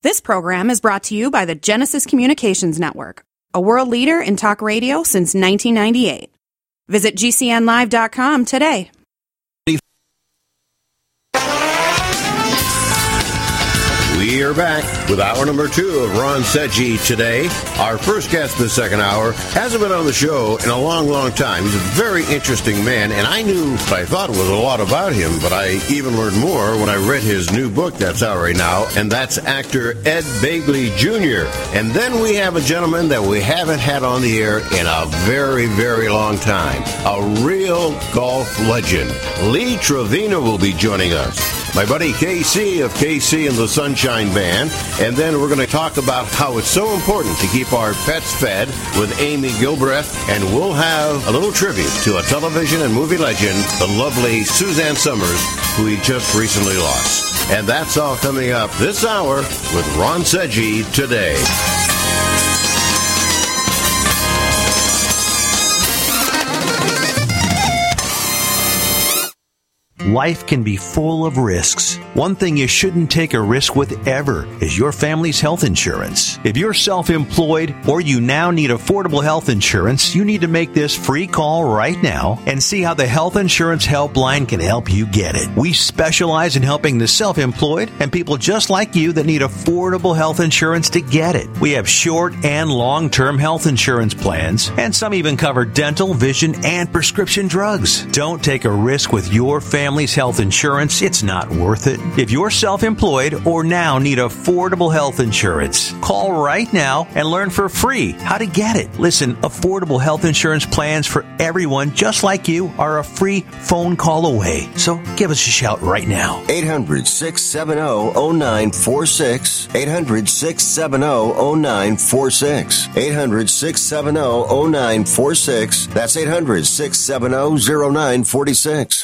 This program is brought to you by the Genesis Communications Network, a world leader in talk radio since 1998. Visit GCNlive.com today. We are back with hour number 2 of Ron Seggi today. Our first guest this second hour hasn't been on the show in a long, long time. He's a very interesting man, and I knew what I thought was a lot about him, but I even learned more when I read his new book that's out right now, and that's actor Ed Begley Jr. And then we have a gentleman that we haven't had on the air in a very, very long time. A real golf legend. Lee Trevino will be joining us. My buddy KC of KC and the Sunshine Band. And then we're going to talk about how it's so important to keep our pets fed with Amy Gilbreth. And we'll have a little tribute to a television and movie legend, the lovely Suzanne Summers, who he just recently lost. And that's all coming up this hour with Ron Seggi today. Life can be full of risks. One thing you shouldn't take a risk with ever is your family's health insurance. If you're self-employed or you now need affordable health insurance, you need to make this free call right now and see how the Health Insurance Helpline can help you get it. We specialize in helping the self-employed and people just like you that need affordable health insurance to get it. We have short and long-term health insurance plans, and some even cover dental, vision, and prescription drugs. Don't take a risk with your family's health insurance. It's not worth it. If you're self-employed or now need affordable health insurance, call right now and learn for free how to get it. Listen, affordable health insurance plans for everyone just like you are a free phone call away. So give us a shout right now. 800-670-0946. 800-670-0946. 800-670-0946. That's 800-670-0946.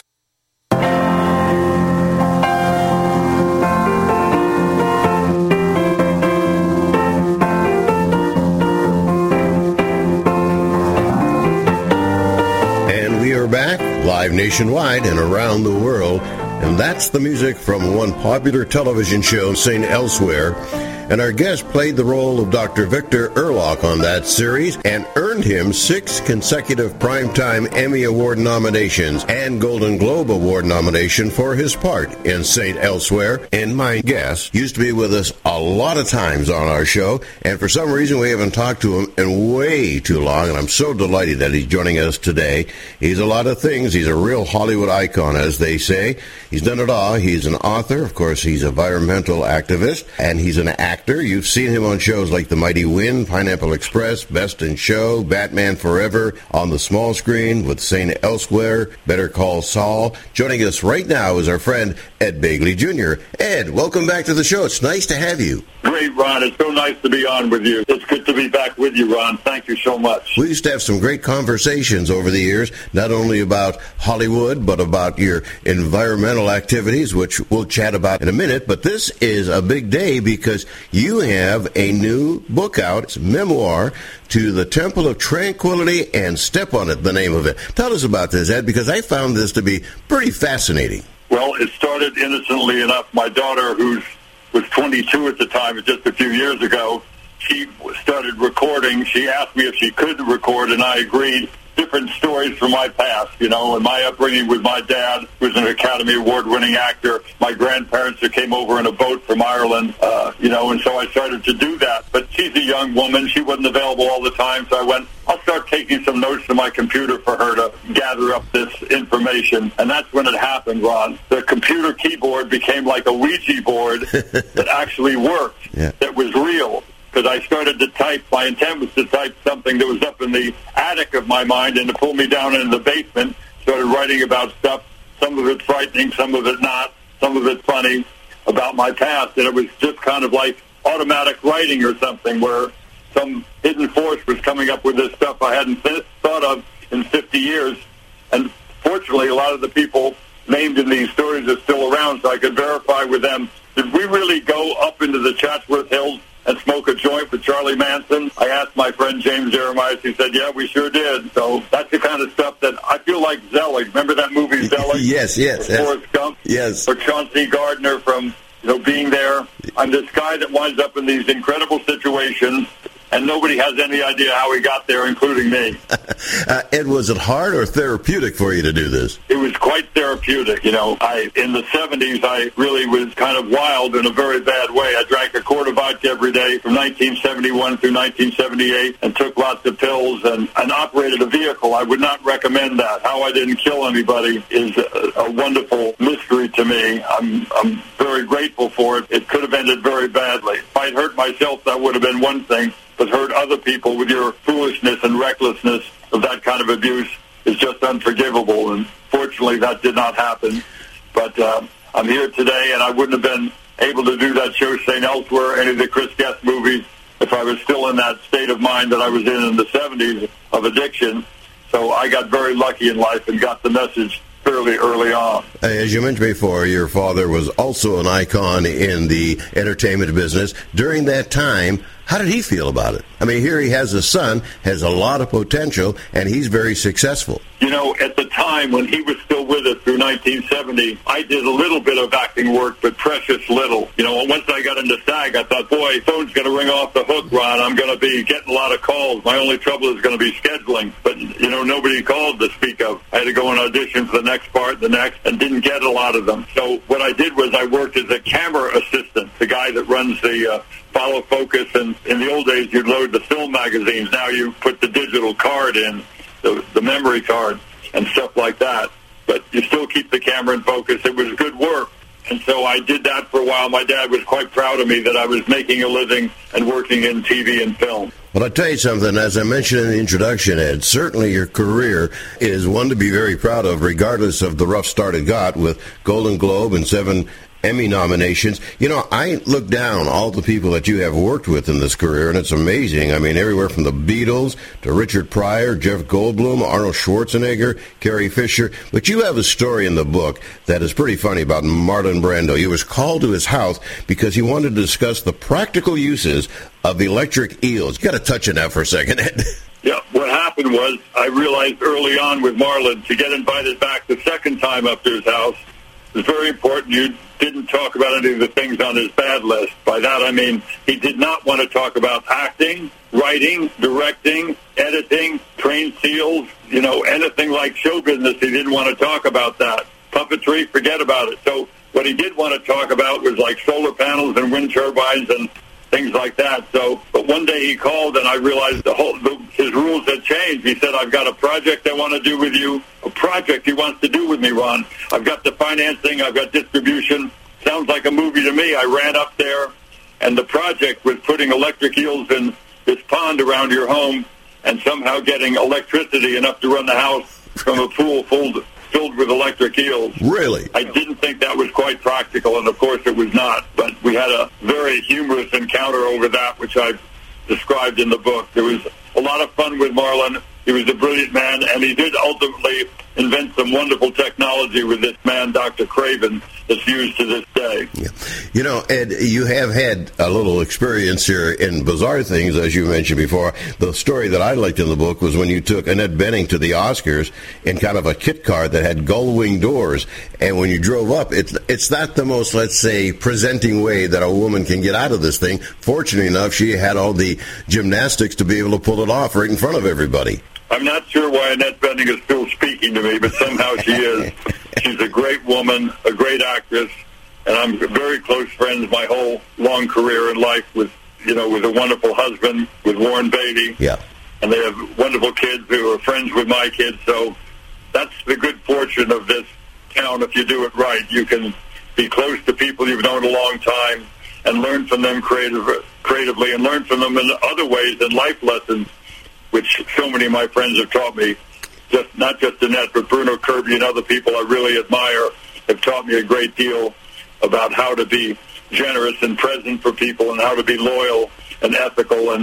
Back live nationwide and around the world, and that's the music from one popular television show, St. Elsewhere. And our guest played the role of Dr. Victor Erlock on that series and earned him 6 consecutive Primetime Emmy Award nominations and Golden Globe Award nomination for his part in St. Elsewhere. And my guest used to be with us a lot of times on our show, and for some reason we haven't talked to him in way too long, and I'm so delighted that he's joining us today. He's a lot of things. He's a real Hollywood icon, as they say. He's done it all. He's an author. Of course, he's an environmental activist, and he's an actor. You've seen him on shows like The Mighty Wind, Pineapple Express, Best in Show, Batman Forever, on the small screen with St. Elsewhere, Better Call Saul. Joining us right now is our friend Ed Begley Jr. Ed, welcome back to the show. It's nice to have you. Great, Ron. It's so nice to be on with you. It's good to be back with you, Ron. Thank you so much. We used to have some great conversations over the years, not only about Hollywood, but about your environmental activities, which we'll chat about in a minute. But this is a big day because you have a new book out. It's a memoir, To the Temple of Tranquility and Step on It, the name of it. Tell us about this, Ed, because I found this to be pretty fascinating. Well, it started innocently enough. My daughter, who was 22 at the time, just a few years ago, she started recording. She asked me if she could record, and I agreed. Different stories from my past, and my upbringing with my dad, who was an Academy Award-winning actor, my grandparents that came over in a boat from Ireland, and so I started to do that. But she's a young woman. She wasn't available all the time, so I went, I'll start taking some notes to my computer for her to gather up this information. And that's when it happened, Ron. The computer keyboard became like a Ouija board that actually worked, that was real. Because I started to type, my intent was to type something that was up in the attic of my mind and to pull me down into the basement, started writing about stuff, some of it frightening, some of it not, some of it funny, about my past. And it was just kind of like automatic writing or something where some hidden force was coming up with this stuff I hadn't thought of in 50 years. And fortunately, a lot of the people named in these stories are still around, so I could verify with them, did we really go up into the Chatsworth Hills and smoke a joint with Charlie Manson? I asked my friend James Jeremiah. He said, yeah, we sure did. So that's the kind of stuff that I feel like Zelig. Remember that movie Zelig? Yes. Forrest Gump? Yes. Or Chauncey Gardner from being there. I'm this guy that winds up in these incredible situations, and nobody has any idea how he got there, including me. Ed, was it hard or therapeutic for you to do this? It was quite therapeutic. In the 70s, I really was kind of wild in a very bad way. I drank a quart of vodka every day from 1971 through 1978 and took lots of pills and operated a vehicle. I would not recommend that. How I didn't kill anybody is a wonderful mystery to me. I'm very grateful for it. It could have ended very badly. If I'd hurt myself, that would have been one thing. But hurt other people with your foolishness and recklessness of that kind of abuse is just unforgivable. And fortunately, that did not happen. But I'm here today, and I wouldn't have been able to do that show, St. Elsewhere, any of the Chris Guest movies, if I was still in that state of mind that I was in the 70s of addiction. So I got very lucky in life and got the message fairly early on. As you mentioned before, your father was also an icon in the entertainment business. During that time, how did he feel about it? I mean, here he has a son, has a lot of potential, and he's very successful. At the time when he was still with us through 1970, I did a little bit of acting work, but precious little. Once I got into SAG, I thought, boy, phone's going to ring off the hook, Ron. I'm going to be getting a lot of calls. My only trouble is going to be scheduling. But, nobody called to speak of. I had to go and audition for the next part, the next, and didn't get a lot of them. So what I did was I worked as a camera assistant, the guy that runs the follow focus. And in the old days, you'd load the film magazines. Now you put the digital card in, the memory card, and stuff like that. But you still keep the camera in focus. It was good work. And so I did that for a while. My dad was quite proud of me that I was making a living and working in TV and film. Well, I'll tell you something. As I mentioned in the introduction, Ed, certainly your career is one to be very proud of, regardless of the rough start it got with Golden Globe and 7 Emmy nominations. I look down all the people that you have worked with in this career, and it's amazing. I mean, everywhere from the Beatles to Richard Pryor, Jeff Goldblum, Arnold Schwarzenegger, Carrie Fisher. But you have a story in the book that is pretty funny about Marlon Brando. You was called to his house because he wanted to discuss the practical uses of electric eels. You got to touch on that for a second, Ed. Yeah, what happened was I realized early on with Marlon to get invited back the second time up to his house, it's very important you didn't talk about any of the things on his bad list. By that I mean he did not want to talk about acting, writing, directing, editing, trained seals, anything like show business. He didn't want to talk about that. Puppetry, forget about it. So what he did want to talk about was like solar panels and wind turbines and things like that. But one day he called and I realized his rules had changed. He said, I've got a project I want to do with you, a project he wants to do with me, Ron. I've got the financing, I've got distribution. Sounds like a movie to me. I ran up there, and the project was putting electric eels in this pond around your home and somehow getting electricity enough to run the house from a pool filled with electric eels. Really? I didn't think that was quite practical, and of course it was not. But we had a very humorous encounter over that, which I've described in the book. There was a lot of fun with Marlon. He was a brilliant man, and he did ultimately invent some wonderful technology with this man, Dr. Craven, that's used to this day. Yeah. Ed, you have had a little experience here in bizarre things, as you mentioned before. The story that I liked in the book was when you took Annette Bening to the Oscars in kind of a kit car that had gull-wing doors, and when you drove up, it's not the most, let's say, presenting way that a woman can get out of this thing. Fortunately enough, she had all the gymnastics to be able to pull it off right in front of everybody. I'm not sure why Annette Bening is still speaking to me, but somehow she is. She's a great woman, a great actress, and I'm very close friends my whole long career in life with a wonderful husband, with Warren Beatty. Yeah. And they have wonderful kids who are friends with my kids. So that's the good fortune of this town. If you do it right, you can be close to people you've known a long time and learn from them creatively and learn from them in other ways and life lessons, which so many of my friends have taught me, not just Annette, but Bruno Kirby and other people I really admire have taught me a great deal about how to be generous and present for people and how to be loyal and ethical and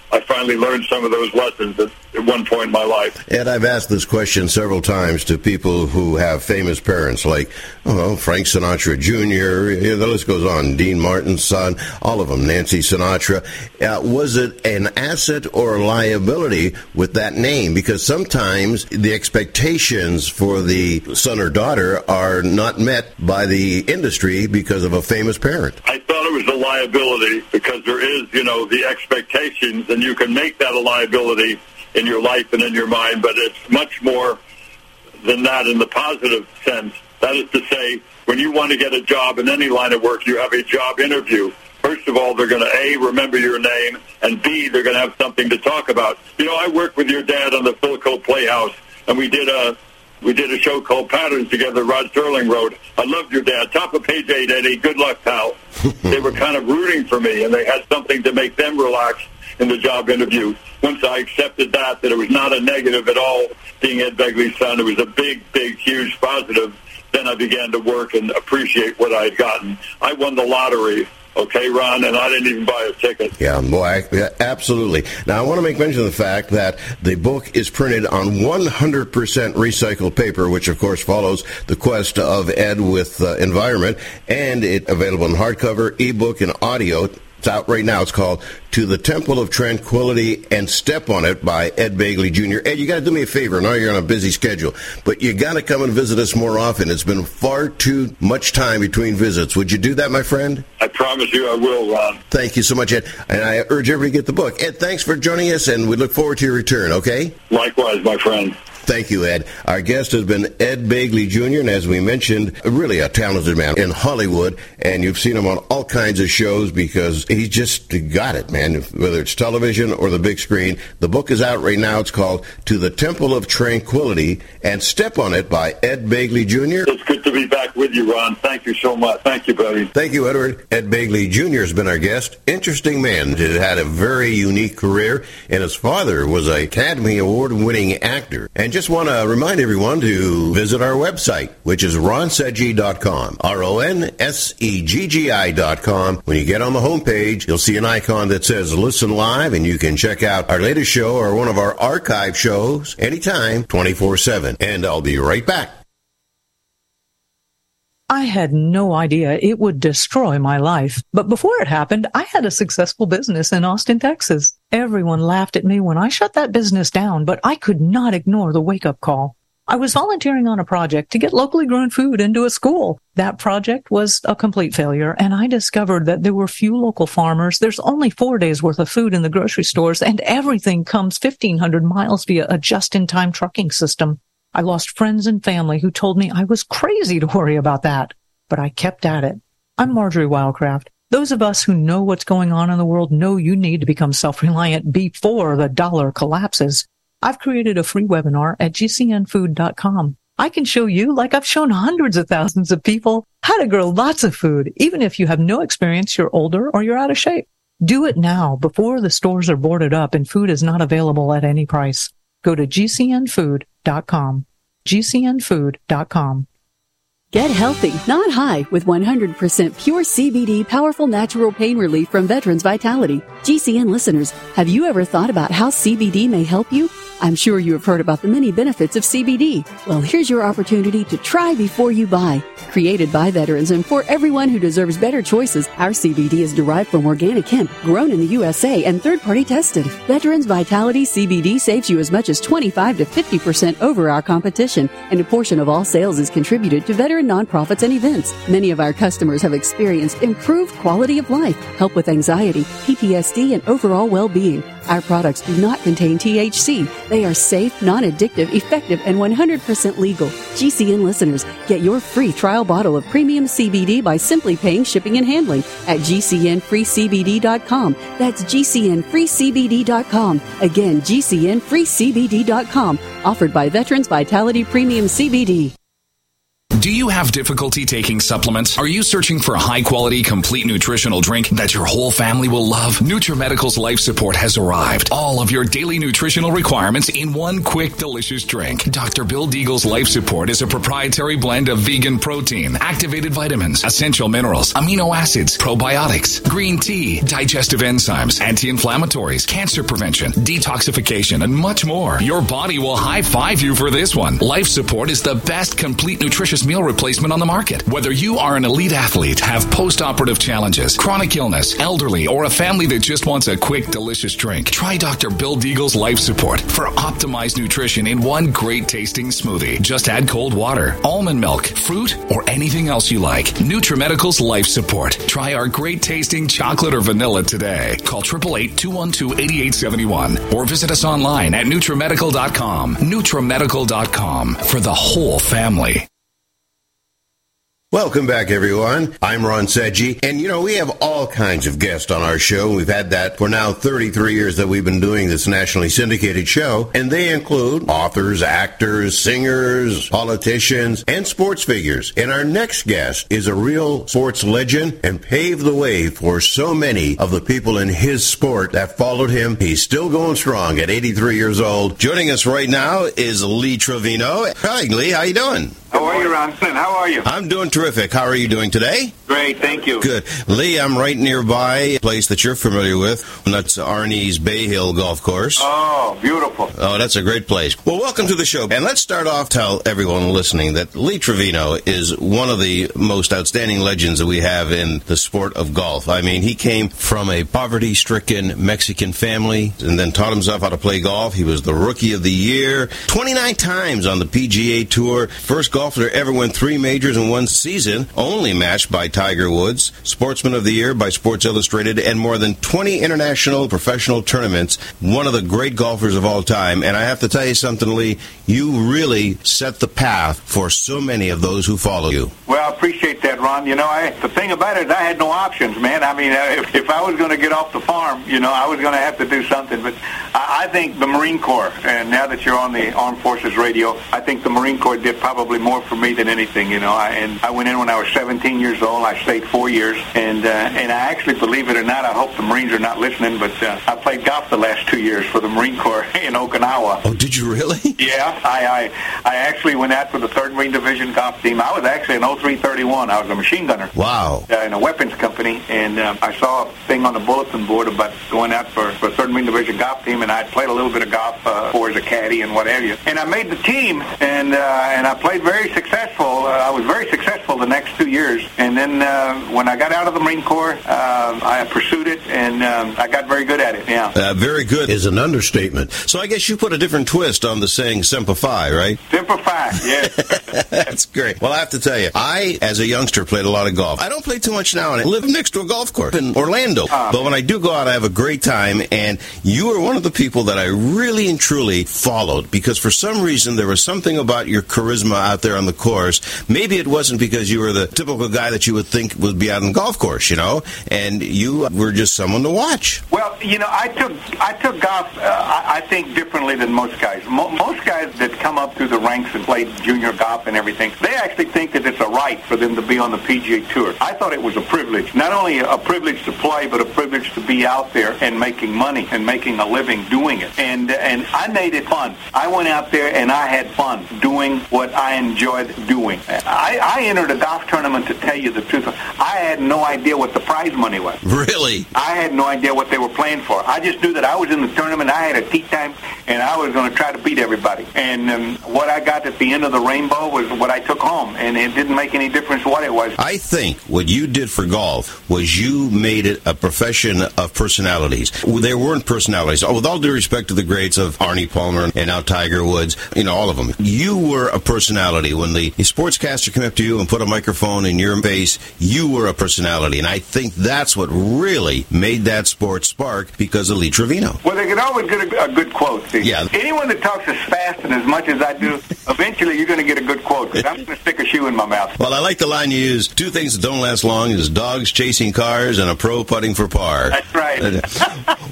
I finally learned some of those lessons at one point in my life. Ed, I've asked this question several times to people who have famous parents, like Frank Sinatra Jr., the list goes on, Dean Martin's son, all of them, Nancy Sinatra. Was it an asset or a liability with that name? Because sometimes the expectations for the son or daughter are not met by the industry because of a famous parent. I thought it was a liability because there is, the expectations, and you can make that a liability in your life and in your mind, but it's much more than that in the positive sense. That is to say, when you want to get a job in any line of work, you have a job interview. First of all, they're going to, A, remember your name, and B, they're going to have something to talk about. I worked with your dad on the Philco Playhouse, and we did a show called Patterns together, Rod Serling wrote. I loved your dad. Top of page 8, Eddie. Good luck, pal. They were kind of rooting for me, and they had something to make them relax in the job interview. Once I accepted that it was not a negative at all, being Ed Begley's son, it was a big, big, huge positive. Then I began to work and appreciate what I had gotten. I won the lottery. Okay, Ron, and I didn't even buy a ticket. Yeah, boy, absolutely. Now, I want to make mention of the fact that the book is printed on 100% recycled paper, which, of course, follows the quest of Ed with environment, and it's available in hardcover, ebook, and audio. It's out right now. It's called To the Temple of Tranquility and Step on It by Ed Begley Jr. Ed, you got to do me a favor. I know you're on a busy schedule, but you got to come and visit us more often. It's been far too much time between visits. Would you do that, my friend? I promise you I will, Ron. Thank you so much, Ed. And I urge everybody to get the book. Ed, thanks for joining us, and we look forward to your return, okay? Likewise, my friend. Thank you, Ed. Our guest has been Ed Begley Jr., and as we mentioned, really a talented man in Hollywood, and you've seen him on all kinds of shows because he just got it, man, whether it's television or the big screen. The book is out right now. It's called To the Temple of Tranquility and Step on It by Ed Begley Jr. It's good to be back with you, Ron. Thank you so much. Thank you, buddy. Thank you, Edward. Ed Begley Jr. has been our guest. Interesting man. He had a very unique career, and his father was an Academy Award-winning actor. And just want to remind everyone to visit our website, which is ronseggi.com, RONSEGGI.com. When you get on the homepage, you'll see an icon that says Listen Live, and you can check out our latest show or one of our archive shows anytime, 24/7. And I'll be right back. I had no idea it would destroy my life. But before it happened, I had a successful business in Austin, Texas. Everyone laughed at me when I shut that business down, but I could not ignore the wake-up call. I was volunteering on a project to get locally grown food into a school. That project was a complete failure, and I discovered that there were few local farmers. There's only 4 days worth of food in the grocery stores, and everything comes 1,500 miles via a just-in-time trucking system. I lost friends and family who told me I was crazy to worry about that, but I kept at it. I'm Marjorie Wildcraft. Those of us who know what's going on in the world know you need to become self-reliant before the dollar collapses. I've created a free webinar at gcnfood.com. I can show you, like I've shown hundreds of thousands of people, how to grow lots of food, even if you have no experience, you're older, or you're out of shape. Do it now before the stores are boarded up and food is not available at any price. Go to gcnfood.com. gcnfood.com. Get healthy, not high, with 100% pure CBD powerful natural pain relief from Veterans Vitality. GCN listeners, have you ever thought about how CBD may help you? I'm sure you have heard about the many benefits of CBD. Well, here's your opportunity to try before you buy. Created by veterans and for everyone who deserves better choices, our CBD is derived from organic hemp, grown in the USA and third-party tested. Veterans Vitality CBD saves you as much as 25 to 50% over our competition, and a portion of all sales is contributed to veteran nonprofits and events. Many of our customers have experienced improved quality of life, help with anxiety, PTSD, and overall well-being. Our products do not contain THC. They are safe, non-addictive, effective, and 100% legal. GCN listeners, get your free trial bottle of premium CBD by simply paying shipping and handling at gcnfreecbd.com. That's gcnfreecbd.com. Again, gcnfreecbd.com. Offered by Veterans Vitality Premium CBD. Do you have difficulty taking supplements? Are you searching for a high-quality, complete nutritional drink that your whole family will love? NutriMedical's Life Support has arrived. All of your daily nutritional requirements in one quick, delicious drink. Dr. Bill Deagle's Life Support is a proprietary blend of vegan protein, activated vitamins, essential minerals, amino acids, probiotics, green tea, digestive enzymes, anti-inflammatories, cancer prevention, detoxification, and much more. Your body will high-five you for this one. Life Support is the best complete nutritious meal replacement on the market. Whether you are an elite athlete, have post-operative challenges, chronic illness, elderly, or a family that just wants a quick, delicious drink, try Dr. Bill Deagle's Life Support for optimized nutrition in one great tasting smoothie. Just add cold water, almond milk, fruit, or anything else you like. NutriMedical's Life Support. Try our great tasting chocolate or vanilla today. Call 888-212-8871 or visit us online at NutriMedical.com. NutriMedical.com for the whole family. Welcome back, everyone. I'm Ron Sedgy, and we have all kinds of guests on our show. We've had that for now 33 years that we've been doing this nationally syndicated show, and they include authors, actors, singers, politicians, and sports figures. And our next guest is a real sports legend and paved the way for so many of the people in his sport that followed him. He's still going strong at 83 years old. Joining us right now is Lee Trevino. Hi, Lee. How you doing? How are you, Ron? How are you? I'm doing terrific. How are you doing today? Great, thank you. Good. Lee, I'm right nearby, a place that you're familiar with, and that's Arnie's Bay Hill Golf Course. Oh, beautiful. Oh, that's a great place. Well, welcome to the show. And let's start off, tell everyone listening that Lee Trevino is one of the most outstanding legends that we have in the sport of golf. I mean, he came from a poverty-stricken Mexican family and then taught himself how to play golf. He was the Rookie of the Year 29 times on the PGA Tour. First golfer to ever win 3 majors in one season, only matched by Tiger Woods, Sportsman of the Year by Sports Illustrated, and more than 20 international professional tournaments. One of the great golfers of all time. And I have to tell you something, Lee, you really set the path for so many of those who follow you. Well, I appreciate that, Ron. The thing about it is I had no options, man. I mean, if I was going to get off the farm, I was going to have to do something. But I think the Marine Corps, and now that you're on the Armed Forces radio, I think the Marine Corps did probably more for me than anything, And I went in when I was 17 years old. I stayed 4 years, and I actually, believe it or not, I hope the Marines are not listening, but I played golf the last 2 years for the Marine Corps in Okinawa. Oh, did you really? Yeah, I actually went out for the 3rd Marine Division golf team. I was actually an 0331. I was a machine gunner. Wow. In a weapons company, and I saw a thing on the bulletin board about going out for 3rd Marine Division golf team, and I played a little bit of golf as a caddy and what have you. And I made the team, and I played very successful. I was very successful the next 2 years, and then when I got out of the Marine Corps, I pursued it, and I got very good at it. Yeah. Very good is an understatement. So I guess you put a different twist on the saying Semper Fi, right? Semper Fi, yeah. That's great. Well, I have to tell you, I, as a youngster, played a lot of golf. I don't play too much now, and I live next to a golf course in Orlando. But when I do go out, I have a great time, and you are one of the people that I really and truly followed, because for some reason there was something about your charisma out there on the course. Maybe it wasn't because you were the typical guy that you would think would be out on the golf course, and you were just someone to watch. Well, I took golf, I think, differently than most guys. Most guys that come up through the ranks and play junior golf and everything, they actually think that it's a right for them to be on the PGA Tour. I thought it was a privilege. Not only a privilege to play, but a privilege to be out there and making money and making a living doing it. And I made it fun. I went out there and I had fun doing what I enjoyed doing. I entered a golf tournament, to tell you the truth. I had no idea what the prize money was. Really? I had no idea what they were playing for. I just knew that I was in the tournament, I had a tee time, and I was going to try to beat everybody. And what I got at the end of the rainbow was what I took home, and it didn't make any difference what it was. I think what you did for golf was you made it a profession of personalities. There weren't personalities. With all due respect to the greats of Arnie Palmer and now Tiger Woods, all of them, you were a personality. When the sportscaster came up to you and put a microphone in your face, you were a personality. And I think that's what really made that sport spark, because of Lee Trevino. Well, they could always get a good quote. See? Yeah. Anyone that talks as fast and as much as I do, eventually you're going to get a good quote, because I'm going to stick a shoe in my mouth. Well, I like the line you use. 2 things that don't last long is dogs chasing cars and a pro putting for par. That's right.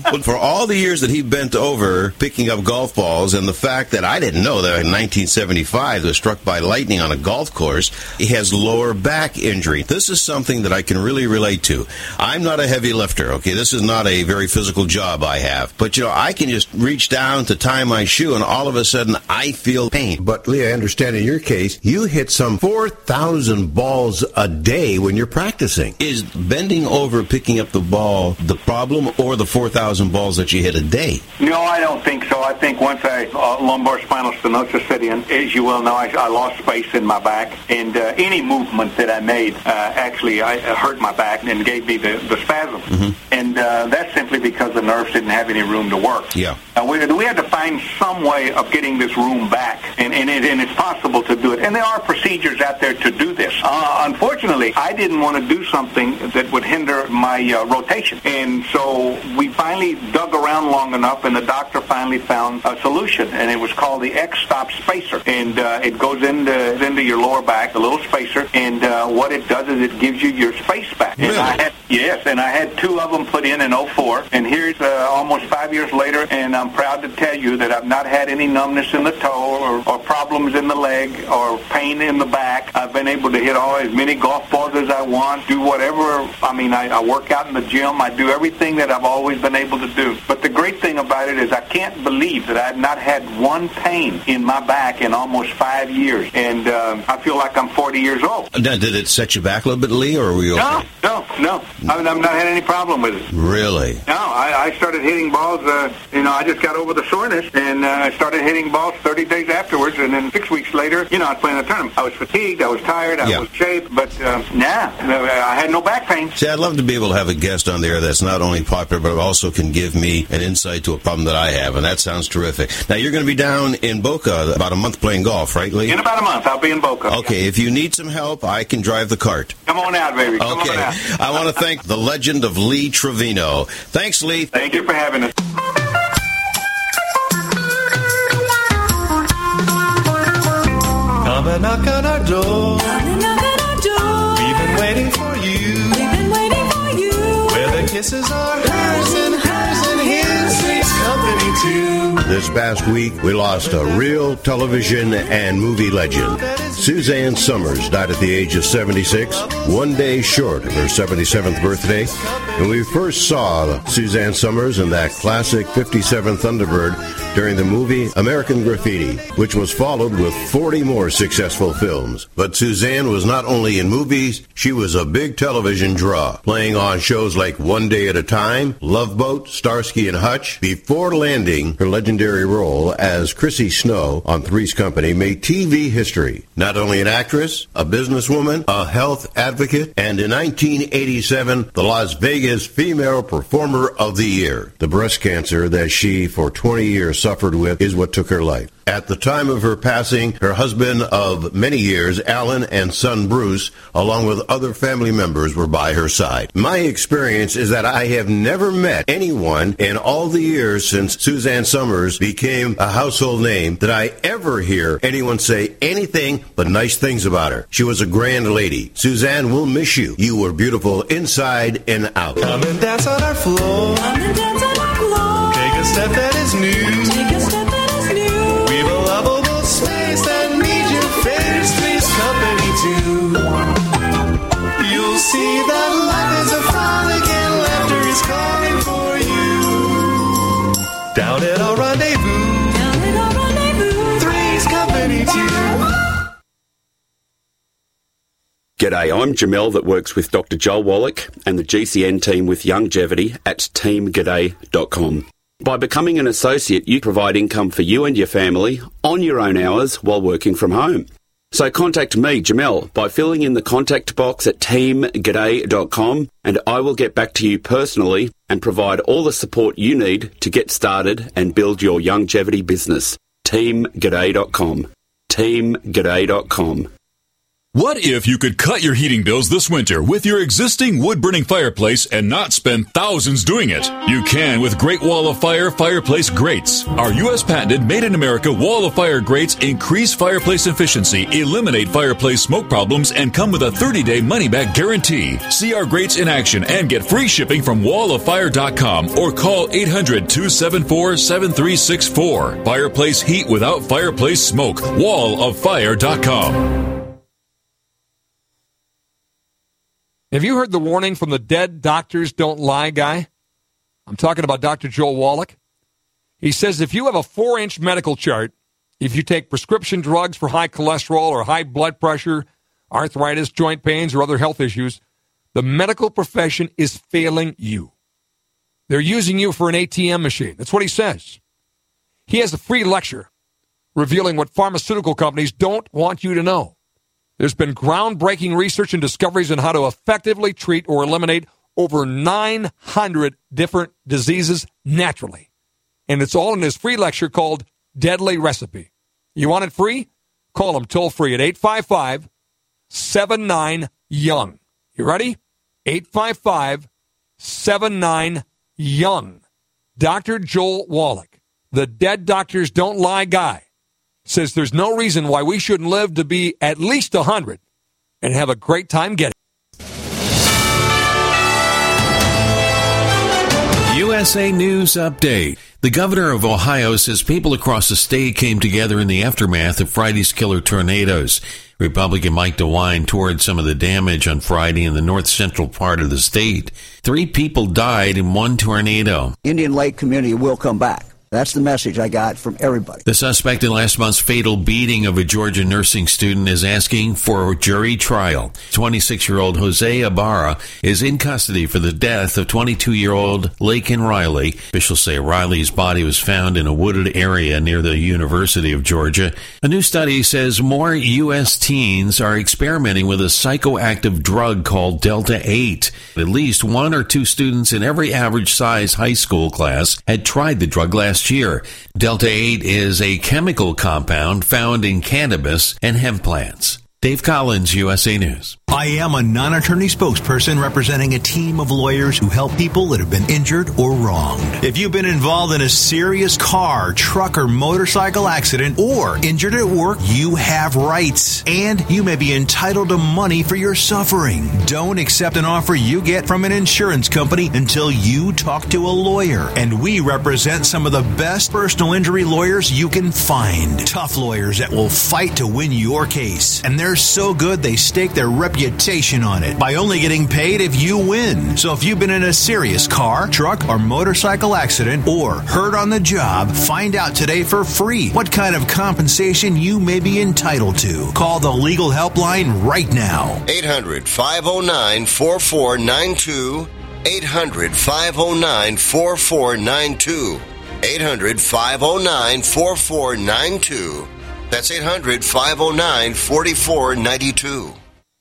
Well, for all the years that he bent over picking up golf balls, and the fact that I didn't know that in 1975 was struck by lightning on a golf course, he has lower back injury. This is something that I can really relate to. I'm not a heavy lifter, okay? This is not a very physical job I have. But, you know, I can just reach down to tie my shoe, and all of a sudden I feel pain. But, Lee, I understand in your case, you hit some 4,000 balls a day when you're practicing. Is bending over picking up the ball the problem, or the 4,000 balls that you hit a day? No, I don't think so. I think once lumbar spinal stenosis set in, as you well know, I lost space in my back, and any movement that I made actually hurt my back and gave me the spasm. Mm-hmm. And that's simply because the nerves didn't have any room to work. Yeah. We had to find some way of getting this room back, and it's possible to do it. And there are procedures out there to do this. Unfortunately, I didn't want to do something that would hinder my rotation. And so we finally dug around long enough, and the doctor finally found a solution, and it was called the X-Stop spacer. And it goes into your lower back, a little spacer, and what it does is it gives you your space back. Really? And I had two of them put in 04, and here's almost 5 years later, and I'm proud to tell you that I've not had any numbness in the toe or problems in the leg or pain in the back. I've been able to hit as many golf balls as I want, do whatever. I mean, I work out in the gym. I do everything that I've always been able to do. But the great thing about it is I can't believe that I've not had one pain in my back in almost 5 years. And I feel like I'm 40 years old. Now, did it set you back a little bit, Lee, or were you okay? No. I've not had any problem with it. Really? No, I started hitting balls, I just got over the soreness, and I started hitting balls 30 days afterwards, and then 6 weeks later, I was playing a tournament. I was fatigued, I was tired, I was shaved, but I had no back pain. See, I'd love to be able to have a guest on there that's not only popular, but also can give me an insight to a problem that I have, and that sounds terrific. Now, you're going to be down in Boca about a month playing golf, right, Lee? In about a month, I'll be in Boca. Okay, if you need some help, I can drive the cart. Come on out, baby. Come on out. I want to thank the legend of Lee Trevino. Thanks, Lee. Thank you for having us. Come and knock on our door. We've been waiting for you. Where the kisses are hers and his. Three's Company too. This past week, we lost a real television and movie legend. Suzanne Somers died at the age of 76, one day short of her 77th birthday. And we first saw Suzanne Somers in that classic 57 Thunderbird during the movie American Graffiti, which was followed with 40 more successful films. But Suzanne was not only in movies, she was a big television draw, playing on shows like One Day at a Time, Love Boat, Starsky and Hutch, before landing her legendary role as Chrissy Snow on Three's Company made TV history. Not only an actress, a businesswoman, a health advocate, and in 1987, the Las Vegas Female Performer of the Year. The breast cancer that she, for 20 years, suffered with is what took her life. At the time of her passing, her husband of many years, Alan, and son Bruce, along with other family members, were by her side. My experience is that I have never met anyone in all the years since Suzanne Somers became a household name that I ever hear anyone say anything but nice things about her. She was a grand lady. Suzanne, we'll miss you. You were beautiful inside and out. Come and dance on our floor. Take a step that is new. We've a lovable space that needs your face. Three's Company too. You'll see that life is a frolic and laughter is calling for you. Down at our rendezvous. Three's Company too. G'day, I'm Jamel that works with Dr. Joel Wallach and the GCN team with Youngevity at teamg'day.com. By becoming an associate, you provide income for you and your family on your own hours while working from home. So contact me, Jamel, by filling in the contact box at teamg'day.com, and I will get back to you personally and provide all the support you need to get started and build your Youngevity business. teamg'day.com. teamg'day.com. What if you could cut your heating bills this winter with your existing wood-burning fireplace and not spend thousands doing it? You can with Great Wall of Fire fireplace grates. Our U.S. patented made-in-America Wall of Fire grates increase fireplace efficiency, eliminate fireplace smoke problems, and come with a 30-day money-back guarantee. See our grates in action and get free shipping from walloffire.com or call 800-274-7364. Fireplace heat without fireplace smoke. walloffire.com. Have you heard the warning from the Dead Doctors Don't Lie guy? I'm talking about Dr. Joel Wallach. He says if you have a 4-inch medical chart, if you take prescription drugs for high cholesterol or high blood pressure, arthritis, joint pains, or other health issues, the medical profession is failing you. They're using you for an ATM machine. That's what he says. He has a free lecture revealing what pharmaceutical companies don't want you to know. There's been groundbreaking research and discoveries on how to effectively treat or eliminate over 900 different diseases naturally. And it's all in this free lecture called Deadly Recipe. You want it free? Call them toll free at 855-79-YOUNG. You ready? 855-79-YOUNG. Dr. Joel Wallach, the Dead Doctors Don't Lie guy, says there's no reason why we shouldn't live to be at least 100 and have a great time getting it. USA News Update. The governor of Ohio says people across the state came together in the aftermath of Friday's killer tornadoes. Republican Mike DeWine toured some of the damage on Friday in the north-central part of the state. 3 people died in one tornado. Indian Lake community will come back. That's the message I got from everybody. The suspect in last month's fatal beating of a Georgia nursing student is asking for a jury trial. 26-year-old Jose Ibarra is in custody for the death of 22-year-old Laken Riley. Officials say Riley's body was found in a wooded area near the University of Georgia. A new study says more U.S. teens are experimenting with a psychoactive drug called Delta 8. At least 1 or 2 students in every average-size high school class had tried the drug last year. Delta 8 is a chemical compound found in cannabis and hemp plants. Dave Collins, USA News. I am a non-attorney spokesperson representing a team of lawyers who help people that have been injured or wronged. If you've been involved in a serious car, truck, or motorcycle accident or injured at work, you have rights, and you may be entitled to money for your suffering. Don't accept an offer you get from an insurance company until you talk to a lawyer, and we represent some of the best personal injury lawyers you can find. Tough lawyers that will fight to win your case, and they're so good they stake their reputation on it by only getting paid if you win. So if you've been in a serious car, truck, or motorcycle accident or hurt on the job, find out today for free what kind of compensation you may be entitled to. Call the legal helpline right now. 800-509-4492. 800-509-4492. 800-509-4492. That's 800-509-4492.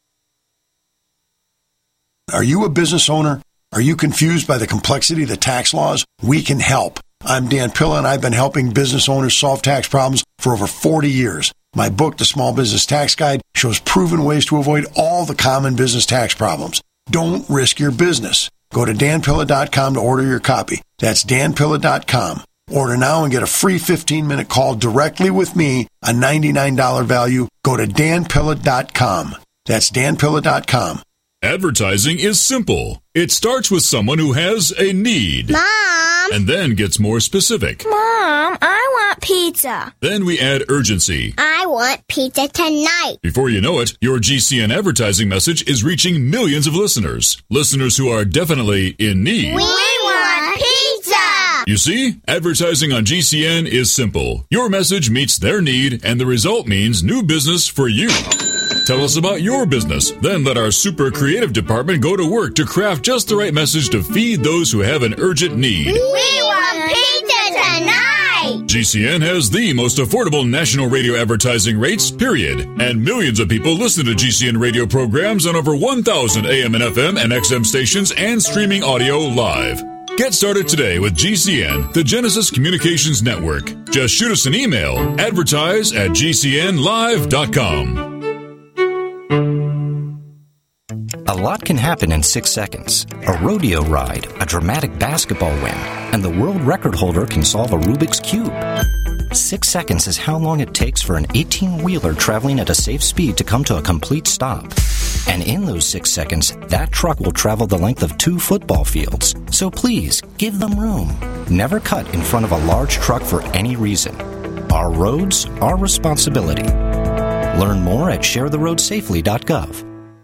Are you a business owner? Are you confused by the complexity of the tax laws? We can help. I'm Dan Pilla, and I've been helping business owners solve tax problems for over 40 years. My book, The Small Business Tax Guide, shows proven ways to avoid all the common business tax problems. Don't risk your business. Go to danpilla.com to order your copy. That's danpilla.com. Order now and get a free 15-minute call directly with me, a $99 value. Go to danpilla.com. That's danpilla.com. Advertising is simple. It starts with someone who has a need. Mom! And then gets more specific. Mom, I want pizza. Then we add urgency. I want pizza tonight. Before you know it, your GCN advertising message is reaching millions of listeners. Listeners who are definitely in need. We want pizza! You see, advertising on GCN is simple. Your message meets their need, and the result means new business for you. Tell us about your business. Then let our super creative department go to work to craft just the right message to feed those who have an urgent need. We want pizza tonight! GCN has the most affordable national radio advertising rates, period. And millions of people listen to GCN radio programs on over 1,000 AM and FM and XM stations and streaming audio live. Get started today with GCN, the Genesis Communications Network. Just shoot us an email, advertise@gcnlive.com. A lot can happen in 6 seconds. A rodeo ride, a dramatic basketball win, and the world record holder can solve a Rubik's Cube. 6 seconds is how long it takes for an 18-wheeler traveling at a safe speed to come to a complete stop. And in those 6 seconds, that truck will travel the length of 2 football fields. So please, give them room. Never cut in front of a large truck for any reason. Our roads, our responsibility. Learn more at sharetheroadsafely.gov.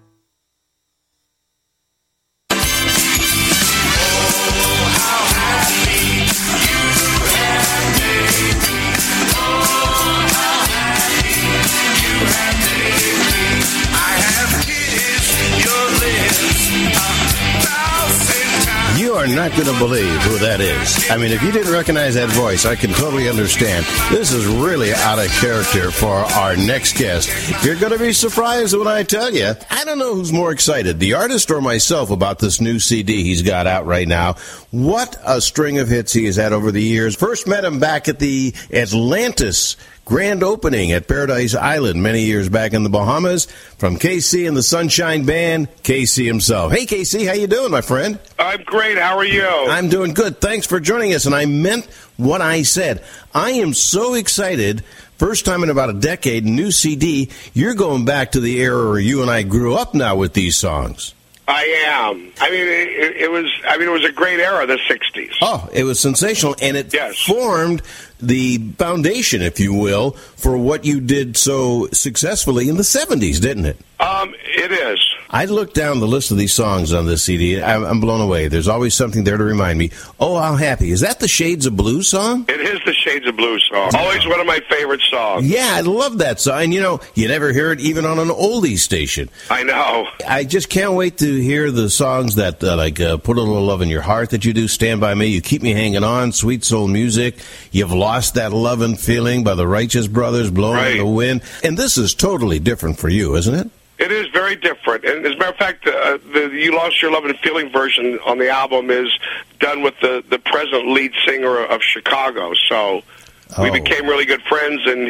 You are not going to believe who that is. I mean, if you didn't recognize that voice, I can totally understand. This is really out of character for our next guest. You're going to be surprised when I tell you. I don't know who's more excited, the artist or myself, about this new CD he's got out right now. What a string of hits he has had over the years. First met him back at the Atlantis grand opening at Paradise Island many years back in the Bahamas. From KC and the Sunshine Band, KC himself. Hey, KC, how you doing, my friend? I'm great. How are you? I'm doing good. Thanks for joining us. And I meant what I said. I am so excited. First time in about a decade, new CD. You're going back to the era where you and I grew up now with these songs. I am. I mean, it was a great era, the 60s. Oh, it was sensational, and it formed the foundation, if you will, for what you did so successfully in the 70s, didn't it? It is. I looked down the list of these songs on this CD. I'm blown away. There's always something there to remind me. Oh, How Happy. Is that the Shades of Blue song? It is the Shades of Blue song. Always one of my favorite songs. Yeah, I love that song. And, you know, you never hear it even on an oldie station. I know. I just can't wait to hear the songs that, Put a Little Love in Your Heart that you do, Stand By Me, You Keep Me Hanging On, Sweet Soul Music, You've Lost That Lovin' Feeling by the Righteous Brothers, Blowing in the Wind. And this is totally different for you, isn't it? It is very different. And as a matter of fact, the You Lost Your Love and Feeling version on the album is done with the present lead singer of Chicago. So we became really good friends, and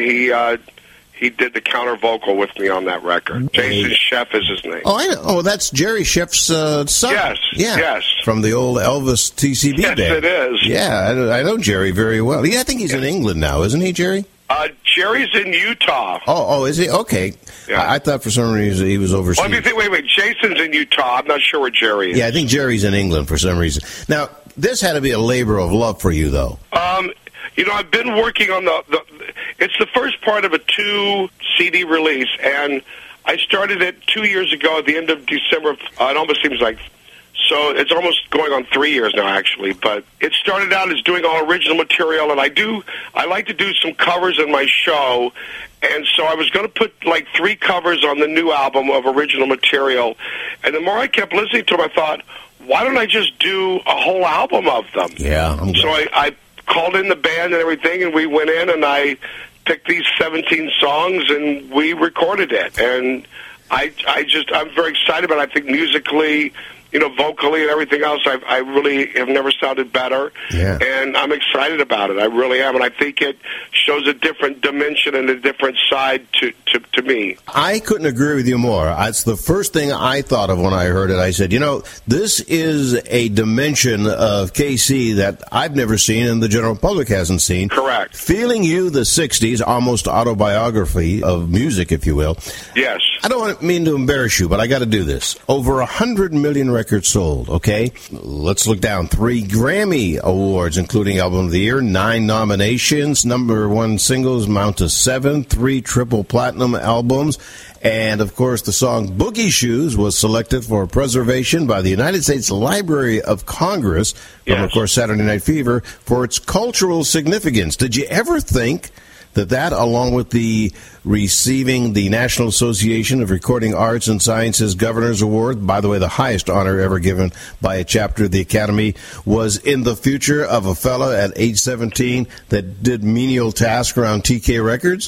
he did the counter vocal with me on that record. Jason Sheff is his name. Oh, I know. Oh, that's Jerry Sheff's son. Yes, yes. From the old Elvis TCB Yes, band. it is. Yeah, I know Jerry very well. Yeah, I think he's in England now, isn't he, Jerry? Jerry's in Utah. Oh, is he? Okay. Yeah. I thought for some reason he was overseas. Well, wait. Jason's in Utah. I'm not sure where Jerry is. Yeah, I think Jerry's in England for some reason. Now, this had to be a labor of love for you, though. You know, I've been working on it's the first part of a 2-CD release, and I started it 2 years ago at the end of December. It almost seems like, so it's almost going on 3 years now, actually. But it started out as doing all original material, and I like to do some covers in my show, and so I was going to put like 3 covers on the new album of original material. And the more I kept listening to them, I thought, why don't I just do a whole album of them? Yeah. So I called in the band and everything, and we went in, and I picked these 17 songs, and we recorded it. And I'm very excited about it. I think musically, you know, vocally and everything else, I really have never sounded better. Yeah. And I'm excited about it. I really am. And I think it shows a different dimension and a different side to me. I couldn't agree with you more. It's the first thing I thought of when I heard it. I said, you know, this is a dimension of KC that I've never seen and the general public hasn't seen. Correct. Feeling You, the 60s, almost autobiography of music, if you will. Yes. I don't mean to embarrass you, but I got to do this. Over 100 million records sold, okay? Let's look down. 3 Grammy Awards, including Album of the Year, 9 nominations, #1 singles amount to 7, 3 triple platinum albums, and, of course, the song Boogie Shoes was selected for preservation by the United States Library of Congress from, of course, Saturday Night Fever for its cultural significance. Did you ever think that, along with the receiving the National Association of Recording Arts and Sciences Governor's Award, by the way, the highest honor ever given by a chapter of the Academy, was in the future of a fella at age 17 that did menial tasks around TK Records?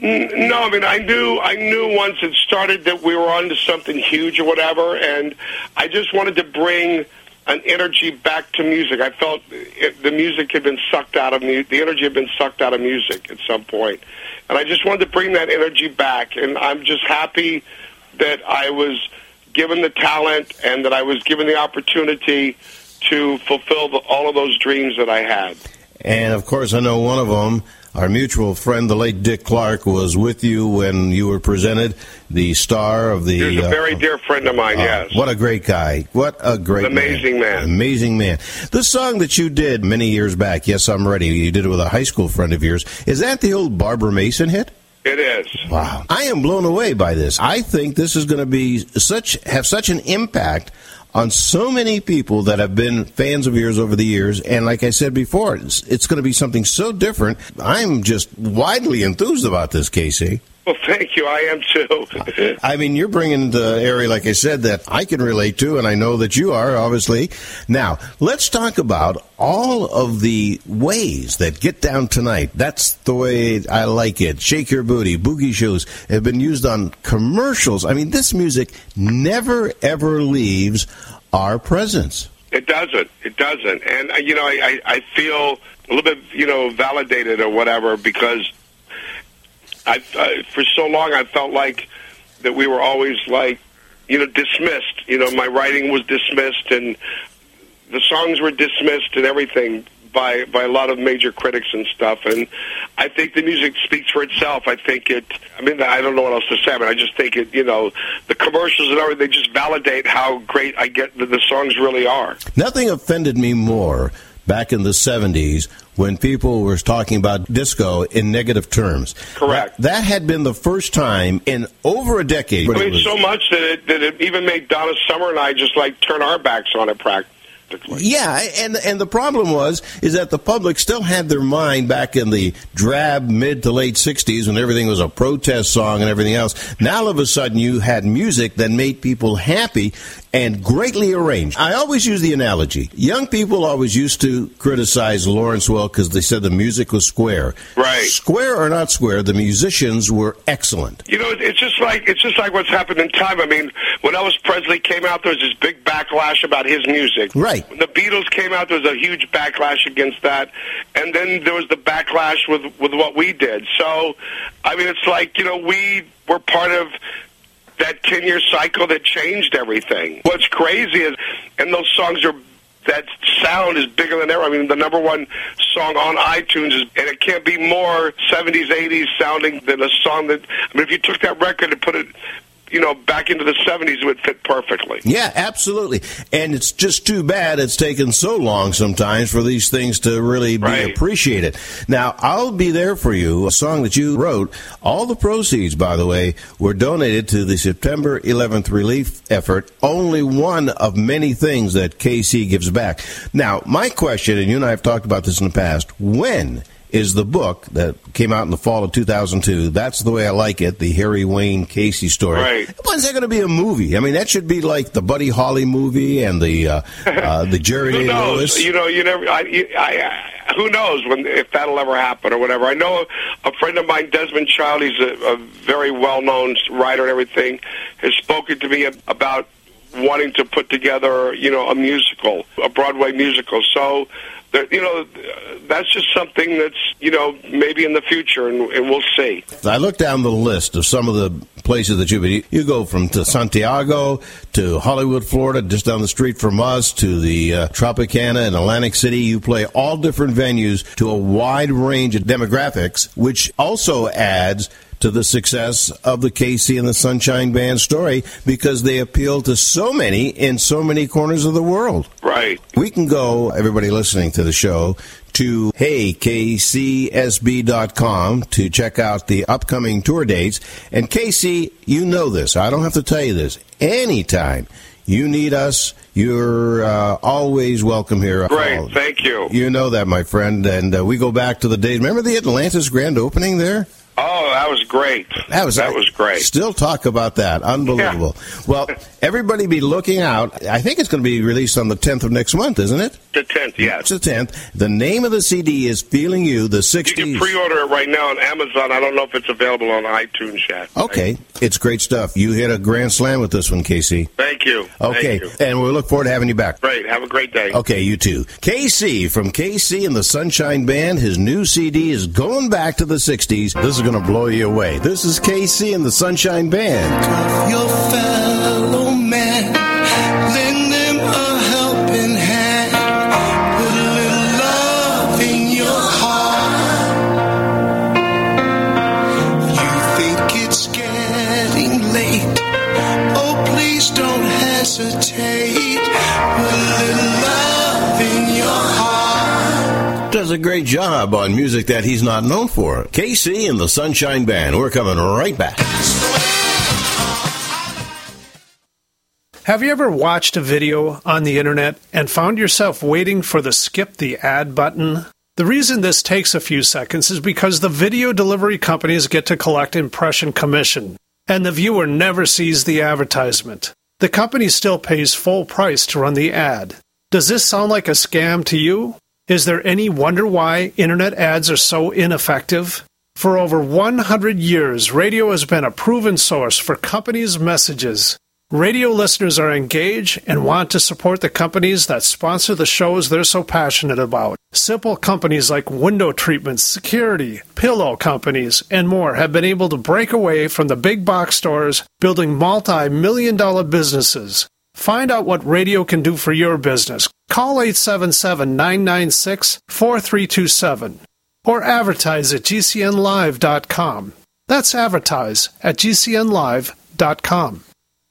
No, I mean, I knew once it started that we were onto something huge or whatever, and I just wanted to bring an energy back to music. I felt the music had been sucked out of me. The energy had been sucked out of music at some point. And I just wanted to bring that energy back. And I'm just happy that I was given the talent and that I was given the opportunity to fulfill all of those dreams that I had. And, of course, I know one of them, our mutual friend, the late Dick Clark, was with you when you were presented the star of the... He's a very dear friend of mine, yes. What a great guy. What a great amazing man. Amazing man. The song that you did many years back, Yes, I'm Ready, you did it with a high school friend of yours. Is that the old Barbara Mason hit? It is. Wow. I am blown away by this. I think this is going to be have such an impact on so many people that have been fans of yours over the years. And like I said before, it's going to be something so different. I'm just widely enthused about this, Casey. Well, thank you. I am too. I mean, you're bringing the area, like I said, that I can relate to, and I know that you are, obviously. Now, let's talk about all of the ways that Get Down Tonight, that's the way I like it, Shake Your Booty, Boogie Shoes, have been used on commercials. I mean, this music never, ever leaves our presence. It doesn't. It doesn't. And, I feel a little bit, validated or whatever because for so long I felt like that we were always dismissed. My writing was dismissed and the songs were dismissed and everything by a lot of major critics and stuff. And I think the music speaks for itself. I don't know what else to say. I just think the commercials and everything, they just validate how great I get the songs really are. Nothing offended me more back in the 70s when people were talking about disco in negative terms. Correct. That had been the first time in over a decade. So much that it even made Donna Summer and I just turn our backs on it practically. Yeah, and the problem is that the public still had their mind back in the drab mid to late 60s when everything was a protest song and everything else. Now all of a sudden you had music that made people happy and greatly arranged. I always use the analogy. Young people always used to criticize Lawrence Welk because they said the music was square. Right. Square or not square, the musicians were excellent. It's just like what's happened in time. I mean, when Elvis Presley came out, there was this big backlash about his music. Right. When the Beatles came out, there was a huge backlash against that. And then there was the backlash with what we did. So, it's we were part of that 10-year cycle that changed everything. What's crazy is, and those songs that sound is bigger than ever. I mean, the number one song on iTunes and it can't be more 70s, 80s sounding than a song that, if you took that record and put it, back into the 70s, it would fit perfectly. Yeah, absolutely. And it's just too bad it's taken so long sometimes for these things to really be appreciated. Now, I'll Be There For You, a song that you wrote. All the proceeds, by the way, were donated to the September 11th relief effort, only one of many things that KC gives back. Now, my question, and you and I have talked about this in the past, when is the book that came out in the fall of 2002, That's the Way I Like It, the Harry Wayne Casey story. Right. When's that going to be a movie? I mean, that should be like the Buddy Holly movie and the Jerry Lee Lewis. You never. Who knows if that'll ever happen or whatever. I know a friend of mine, Desmond Child, he's a very well-known writer and everything, has spoken to me about wanting to put together, a musical, a Broadway musical. So, that's just something that's, maybe in the future, and we'll see. I look down the list of some of the places that you go from to Santiago to Hollywood, Florida, just down the street from us, to the Tropicana in Atlantic City. You play all different venues to a wide range of demographics, which also adds to the success of the Casey and the Sunshine Band story because they appeal to so many in so many corners of the world. Right. We can go, everybody listening to the show, to heykcsb.com to check out the upcoming tour dates. And Casey, you know this. I don't have to tell you this. Anytime you need us, you're always welcome here. Great. Thank you. You know that, my friend. And we go back to the days. Remember the Atlantis grand opening there? Oh, that was great. That was great. Still talk about that. Unbelievable. Yeah. Well, everybody be looking out. I think it's going to be released on the 10th of next month, isn't it? the 10th, yes. March the 10th. The name of the CD is Feeling You, the 60s. You can pre-order it right now on Amazon. I don't know if it's available on iTunes yet. Okay. It's great stuff. You hit a grand slam with this one, Casey. Thank you. Okay. Thank you. And we look forward to having you back. Great. Have a great day. Okay, you too. KC from KC and the Sunshine Band. His new CD is going back to the 60s. This is going to blow you away. This is KC and the Sunshine Band. Your fellow man, lend them a helping hand. Put a little love in your heart. You think it's getting late? Oh, please don't hesitate. Put a little love in your heart. Does a great job on music that he's not known for. KC and the Sunshine Band. We're coming right back. Have you ever watched a video on the internet and found yourself waiting for the skip the ad button? The reason this takes a few seconds is because the video delivery companies get to collect impression commission, and the viewer never sees the advertisement. The company still pays full price to run the ad. Does this sound like a scam to you? Is there any wonder why internet ads are so ineffective? For over 100 years, radio has been a proven source for companies' messages. Radio listeners are engaged and want to support the companies that sponsor the shows they're so passionate about. Simple companies like window treatments, security, pillow companies, and more have been able to break away from the big box stores, building multi-million-dollar businesses. Find out what radio can do for your business. Call 877-996-4327 or advertise at gcnlive.com. That's advertise at gcnlive.com.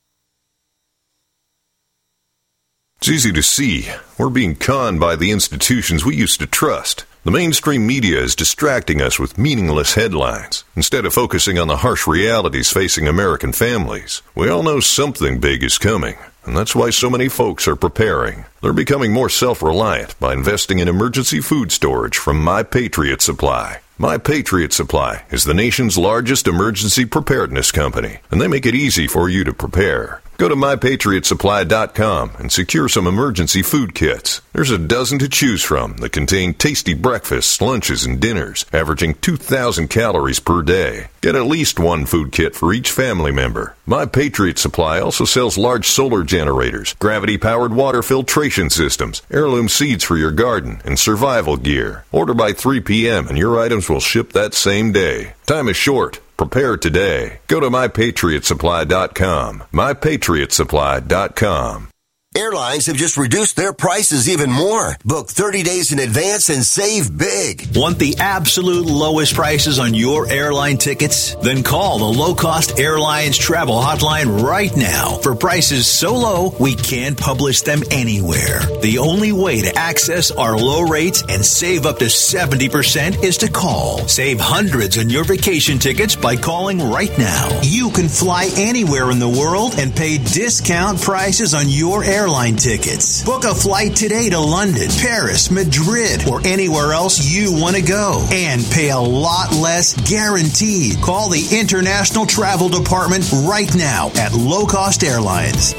It's easy to see. We're being conned by the institutions we used to trust. The mainstream media is distracting us with meaningless headlines, instead of focusing on the harsh realities facing American families. We all know something big is coming, and that's why so many folks are preparing. They're becoming more self-reliant by investing in emergency food storage from My Patriot Supply. My Patriot Supply is the nation's largest emergency preparedness company, and they make it easy for you to prepare. Go to MyPatriotSupply.com and secure some emergency food kits. There's a dozen to choose from that contain tasty breakfasts, lunches, and dinners, averaging 2,000 calories per day. Get at least one food kit for each family member. My Patriot Supply also sells large solar generators, gravity-powered water filtration systems, heirloom seeds for your garden, and survival gear. Order by 3 p.m. and your items will ship that same day. Time is short. Prepare today. Go to MyPatriotSupply.com. MyPatriotSupply.com. Airlines have just reduced their prices even more. Book 30 days in advance and save big. Want the absolute lowest prices on your airline tickets? Then call the Low Cost Airlines Travel Hotline right now for prices so low we can't publish them anywhere. The only way to access our low rates and save up to 70% is to call. Save hundreds on your vacation tickets by calling right now. You can fly anywhere in the world and pay discount prices on your airline tickets. Book a flight today to London, Paris, Madrid, or anywhere else you want to go and pay a lot less guaranteed. Call the International Travel Department right now at Low Cost Airlines.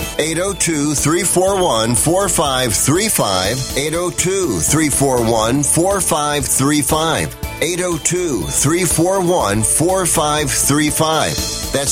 802-341-4535. 802-341-4535. 802-341-4535. That's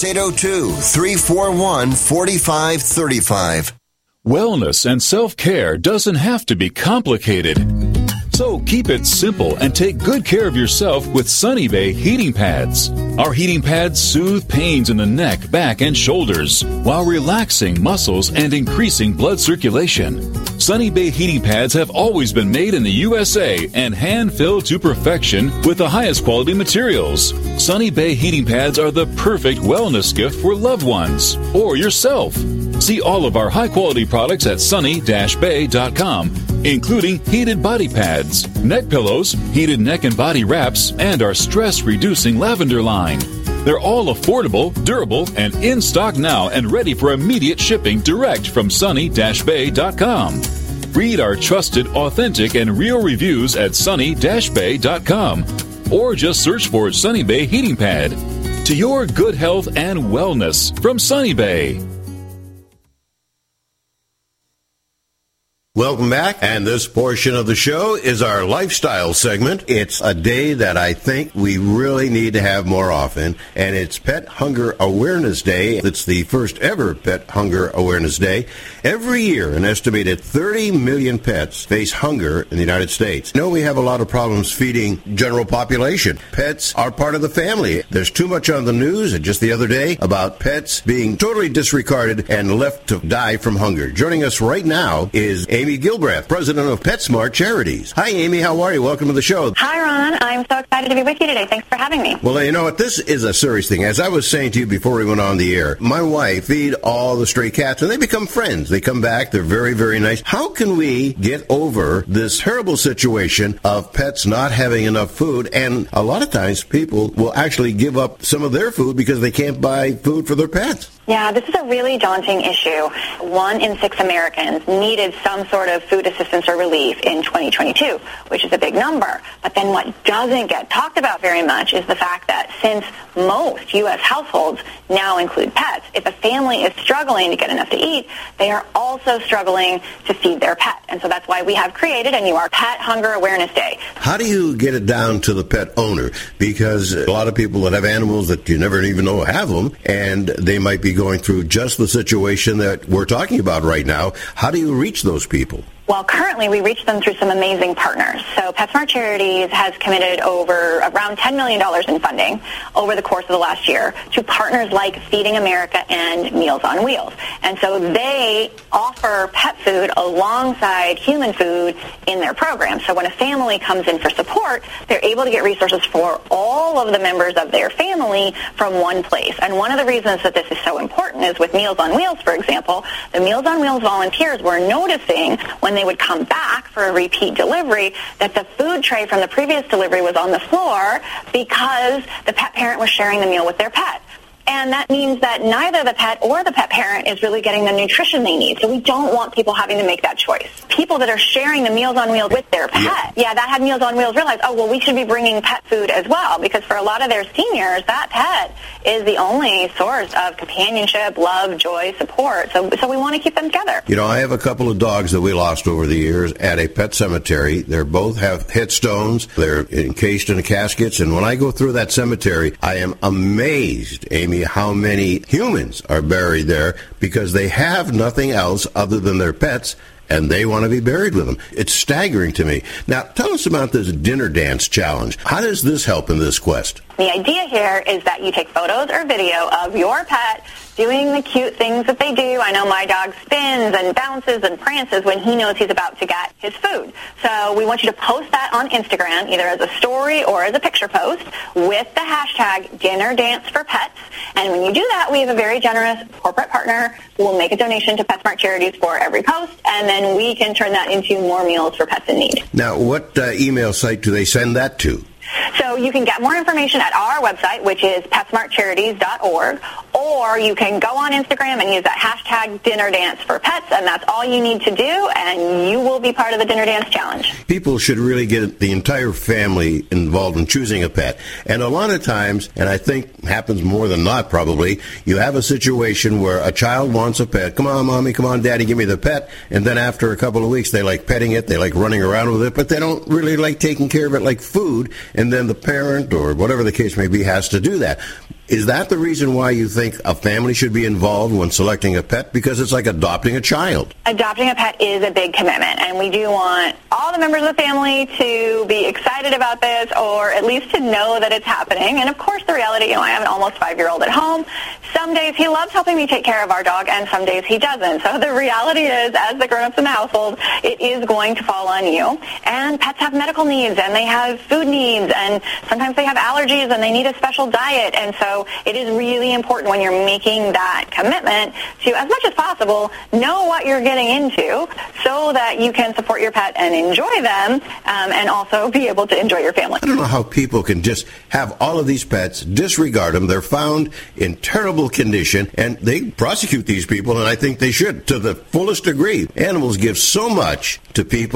802-341-4535. Wellness and self-care doesn't have to be complicated. So keep it simple and take good care of yourself with Sunny Bay heating pads. Our heating pads soothe pains in the neck, back, and shoulders while relaxing muscles and increasing blood circulation. Sunny Bay heating pads have always been made in the USA and hand-filled to perfection with the highest quality materials. Sunny Bay heating pads are the perfect wellness gift for loved ones or yourself. See all of our high-quality products at sunny-bay.com, including heated body pads, neck pillows, heated neck and body wraps, and our stress-reducing lavender line. They're all affordable, durable, and in stock now and ready for immediate shipping direct from sunny-bay.com. Read our trusted, authentic, and real reviews at sunny-bay.com or just search for Sunny Bay Heating Pad. To your good health and wellness from Sunny Bay. Welcome back, and this portion of the show is our lifestyle segment. It's a day that I think we really need to have more often, and it's Pet Hunger Awareness Day. It's the first ever Pet Hunger Awareness Day. Every year, an estimated 30 million pets face hunger in the United States. I know we have a lot of problems feeding general population. Pets are part of the family. There's too much on the news, and just the other day, about pets being totally disregarded and left to die from hunger. Joining us right now is Amy Gilbreth, president of PetSmart Charities. Hi, Amy. How are you? Welcome to the show. Hi, Ron. I'm so excited to be with you today. Thanks for having me. Well, you know what? This is a serious thing. As I was saying to you before we went on the air, my wife feed all the stray cats, and they become friends. They come back. They're very, very nice. How can we get over this terrible situation of pets not having enough food? And a lot of times people will actually give up some of their food because they can't buy food for their pets. Yeah, this is a really daunting issue. 1 in 6 Americans needed some sort of food assistance or relief in 2022, which is a big number. But then what doesn't get talked about very much is the fact that since most U.S. households now include pets, if a family is struggling to get enough to eat, they are also struggling to feed their pet. And so that's why we have created a new Pet Hunger Awareness Day. How do you get it down to the pet owner? Because a lot of people that have animals that you never even know have them, and they might be going through just the situation that we're talking about right now. How do you reach those people? Well, currently we reach them through some amazing partners. So PetSmart Charities has committed over around $10 million in funding over the course of the last year to partners like Feeding America and Meals on Wheels. And so they offer pet food alongside human food in their program. So when a family comes in for support, they're able to get resources for all of the members of their family from one place. And one of the reasons that this is so important is with Meals on Wheels, for example, the Meals on Wheels volunteers were noticing when they would come back for a repeat delivery that the food tray from the previous delivery was on the floor because the pet parent was sharing the meal with their pet. And that means that neither the pet or the pet parent is really getting the nutrition they need. So we don't want people having to make that choice. People that are sharing the Meals on Wheels with their pet, that had Meals on Wheels realize, oh, well, we should be bringing pet food as well, because for a lot of their seniors, that pet is the only source of companionship, love, joy, support. So we want to keep them together. You know, I have a couple of dogs that we lost over the years at a pet cemetery. They both have headstones. They're encased in caskets. And when I go through that cemetery, I am amazed, Amy, how many humans are buried there because they have nothing else other than their pets, and they want to be buried with them. It's staggering to me. Now, tell us about this dinner dance challenge. How does this help in this quest? The idea here is that you take photos or video of your pet doing the cute things that they do. I know my dog spins and bounces and prances when he knows he's about to get his food. So we want you to post that on Instagram, either as a story or as a picture post, with the hashtag #DinnerDanceForPets. And when you do that, we have a very generous corporate partner who will make a donation to PetSmart Charities for every post, and then we can turn that into more meals for pets in need. Now, what email site do they send that to? So you can get more information at our website, which is PetSmartCharities.org, or you can go on Instagram and use that hashtag #DinnerDanceForPets, and that's all you need to do, and you will be part of the Dinner Dance Challenge. People should really get the entire family involved in choosing a pet. And a lot of times, and I think happens more than not probably, you have a situation where a child wants a pet. Come on, Mommy, come on, Daddy, give me the pet. And then after a couple of weeks, they like petting it, they like running around with it, but they don't really like taking care of it like food. And then the parent, or whatever the case may be, has to do that. Is that the reason why you think a family should be involved when selecting a pet? Because it's like adopting a child. Adopting a pet is a big commitment, and we do want all the members of the family to be excited about this, or at least to know that it's happening. And of course, the reality, I have an almost 5-year-old at home. Some days he loves helping me take care of our dog, and some days he doesn't. So the reality is, as the grown-ups in the household, it is going to fall on you. And pets have medical needs, and they have food needs, and sometimes they have allergies, and they need a special diet. And so it is really important when you're making that commitment to, as much as possible, know what you're getting into so that you can support your pet and enjoy them, and also be able to enjoy your family. I don't know how people can just have all of these pets, disregard them. They're found in terrible condition, and they prosecute these people, and I think they should to the fullest degree. Animals give so much to people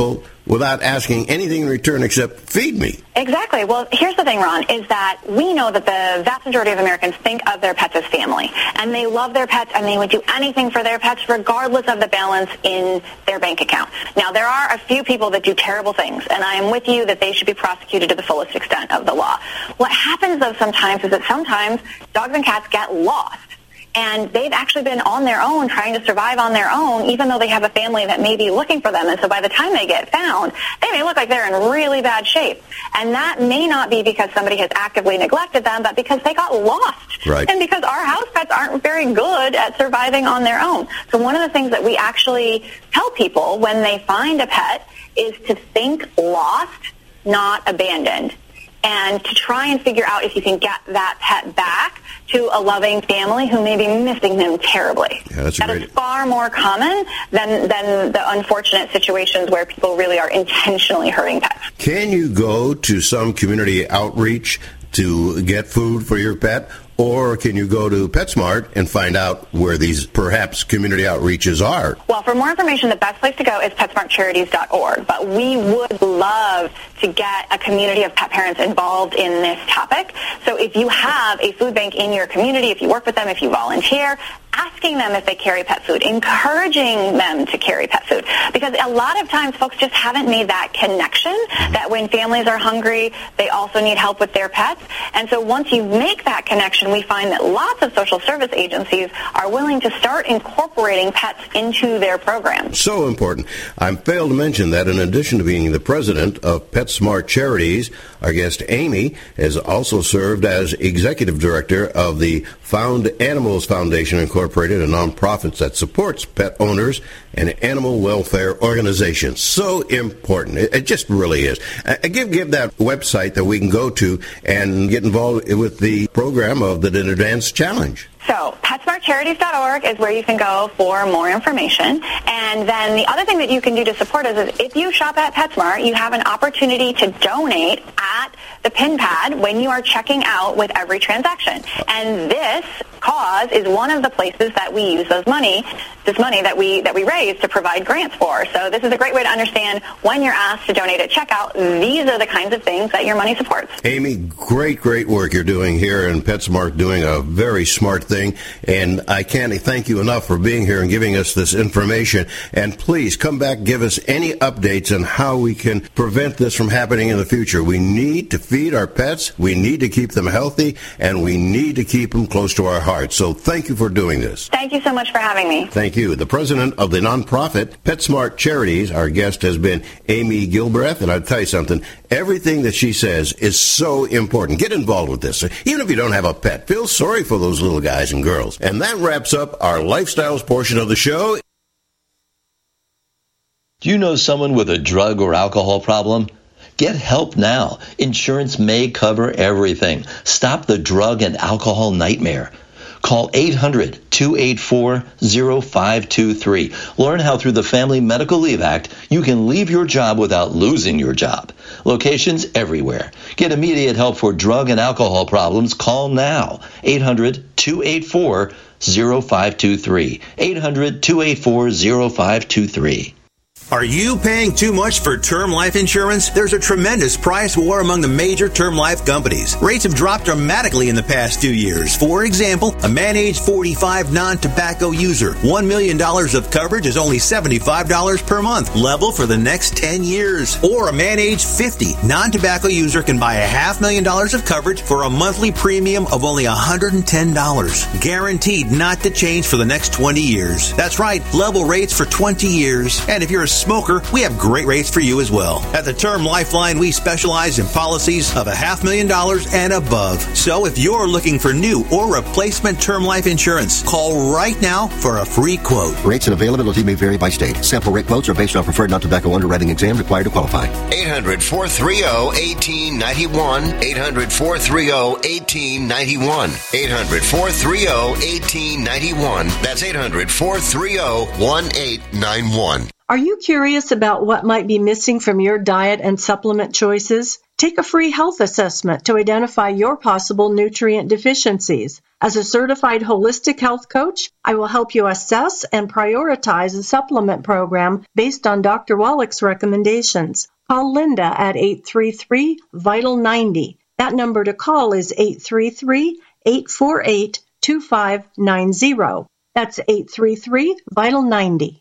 without asking anything in return except feed me. Exactly. Well, here's the thing, Ron, is that we know that the vast majority of Americans think of their pets as family, and they love their pets, and they would do anything for their pets regardless of the balance in their bank account. Now, there are a few people that do terrible things, and I am with you that they should be prosecuted to the fullest extent of the law. What happens, though, sometimes is that sometimes dogs and cats get lost. And they've actually been on their own, trying to survive on their own, even though they have a family that may be looking for them. And so by the time they get found, they may look like they're in really bad shape. And that may not be because somebody has actively neglected them, but because they got lost. Right. And because our house pets aren't very good at surviving on their own. So one of the things that we actually tell people when they find a pet is to think lost, not abandoned, and to try and figure out if you can get that pet back to a loving family who may be missing them terribly. Yeah, that is far more common than the unfortunate situations where people really are intentionally hurting pets. Can you go to some community outreach to get food for your pet? Or can you go to PetSmart and find out where these perhaps community outreaches are? Well, for more information, the best place to go is PetSmartCharities.org. But we would love to get a community of pet parents involved in this topic. So if you have a food bank in your community, if you work with them, if you volunteer, asking them if they carry pet food, encouraging them to carry pet food. Because a lot of times folks just haven't made that connection that when families are hungry, they also need help with their pets. And so once you make that connection, we find that lots of social service agencies are willing to start incorporating pets into their programs. So important. I failed to mention that in addition to being the president of PetSmart Charities, our guest Amy has also served as executive director of the Found Animals Foundation Incorporated, a nonprofit that supports pet owners and animal welfare organizations. So important. It just really is. Give that website that we can go to and get involved with the program of the Advanced Challenge. So PetSmartCharities.org is where you can go for more information. And then the other thing that you can do to support us is if you shop at PetSmart, you have an opportunity to donate at the PIN pad when you are checking out with every transaction. And this cause is one of the places that we use this money that we raise to provide grants for. So this is a great way to understand when you're asked to donate at checkout, these are the kinds of things that your money supports. Amy, great work you're doing here, and PetSmart doing a very smart thing. And I can't thank you enough for being here and giving us this information. And please come back, give us any updates on how we can prevent this from happening in the future. We need to feed our pets, we need to keep them healthy, and we need to keep them close to our hearts. So thank you for doing this. Thank you so much for having me. Thank you. The president of the nonprofit PetSmart Charities, our guest has been Amy Gilbreth, and I'll tell you something, everything that she says is so important. Get involved with this. Even if you don't have a pet, feel sorry for those little guys and girls. And that wraps up our lifestyles portion of the show. Do you know someone with a drug or alcohol problem? Get help now. Insurance may cover everything. Stop the drug and alcohol nightmare. Call 800-284-0523. Learn how through the Family Medical Leave Act, you can leave your job without losing your job. Locations everywhere. Get immediate help for drug and alcohol problems. Call now. 800-284-0523. 800-284-0523. Are you paying too much for term life insurance? There's a tremendous price war among the major term life companies. Rates have dropped dramatically in the past 2 years. For example, a man age 45 non-tobacco user, $1 million of coverage is only $75 per month, level for the next 10 years. Or a man age 50 non-tobacco user can buy $500,000 of coverage for a monthly premium of only $110, guaranteed not to change for the next 20 years. That's right, level rates for 20 years. And if you're a smoker, we have great rates for you as well. At the Term Lifeline, we specialize in policies of $500,000 and above. So if you're looking for new or replacement term life insurance, call right now for a free quote. Rates and availability may vary by state. Sample rate quotes are based on preferred non-tobacco underwriting exam required to qualify. 800-430-1891. 800-430-1891. 800-430-1891. That's 800-430-1891. Are you curious about what might be missing from your diet and supplement choices? Take a free health assessment to identify your possible nutrient deficiencies. As a certified holistic health coach, I will help you assess and prioritize a supplement program based on Dr. Wallach's recommendations. Call Linda at 833-VITAL-90. That number to call is 833-848-2590. That's 833-VITAL-90.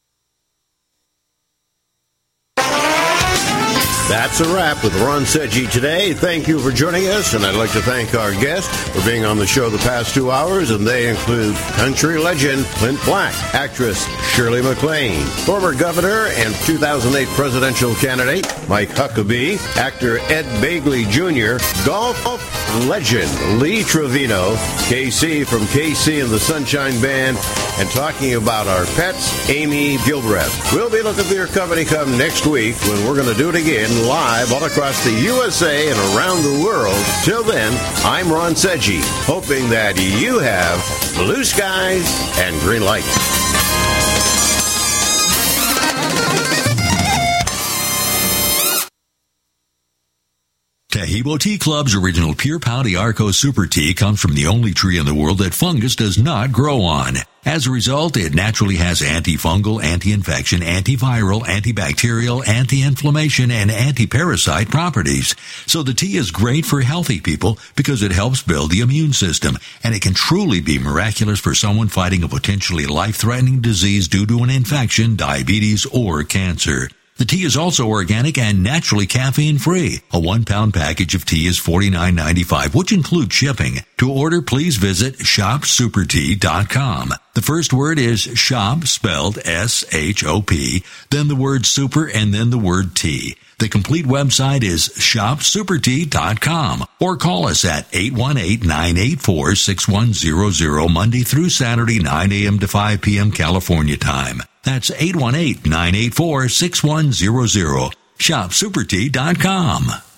That's a wrap with Ron Seggi today. Thank you for joining us, and I'd like to thank our guests for being on the show the past 2 hours, and they include country legend Clint Black, actress Shirley MacLaine, former governor and 2008 presidential candidate Mike Huckabee, actor Ed Begley Jr., golf legend Lee Trevino, KC from KC and the Sunshine Band, and talking about our pets, Amy Gilbreth. We'll be looking for your company come next week when we're going to do it again live all across the USA and around the world. Till then, I'm Ron Seggi, hoping that you have blue skies and green lights. Taheebo Tea Club's original Pure Pouty Arco Super Tea comes from the only tree in the world that fungus does not grow on. As a result, it naturally has antifungal, anti-infection, antiviral, antibacterial, anti-inflammation, and anti-parasite properties. So the tea is great for healthy people because it helps build the immune system, and it can truly be miraculous for someone fighting a potentially life-threatening disease due to an infection, diabetes, or cancer. The tea is also organic and naturally caffeine-free. A 1-pound package of tea is $49.95, which includes shipping. To order, please visit shopsupertea.com. The first word is shop, spelled S-H-O-P, then the word super, and then the word tea. The complete website is shopsupertea.com, or call us at 818-984-6100 Monday through Saturday, 9 a.m. to 5 p.m. California time. That's 818-984-6100. Shopsupertea.com.